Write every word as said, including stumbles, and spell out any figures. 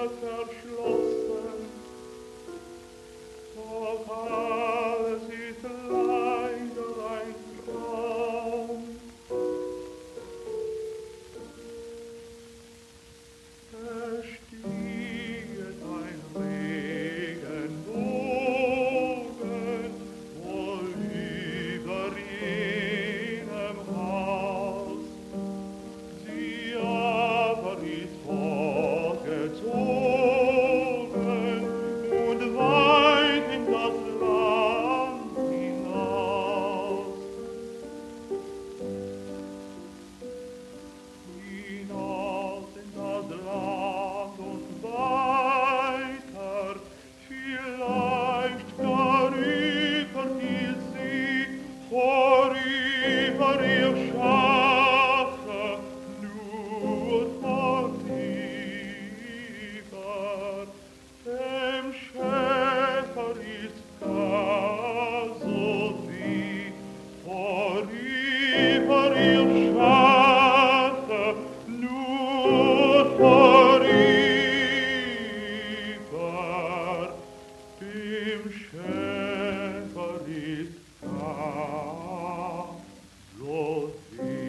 Seele verschlossen, doch alles ist leider ein Traum. Es steht ein Regenbogen wohl über jenem Haus, sie aber ist fortgezogen und weit in das Land hinaus. Hinaus in das Land und weiter, vielleicht gar über die See, vorüber ihr Schafe, nur vorüber. Dem Schäfer ist gar so wie vorüber ihr Schafe, nur vorüber. Dem Schäfer ist gar so wie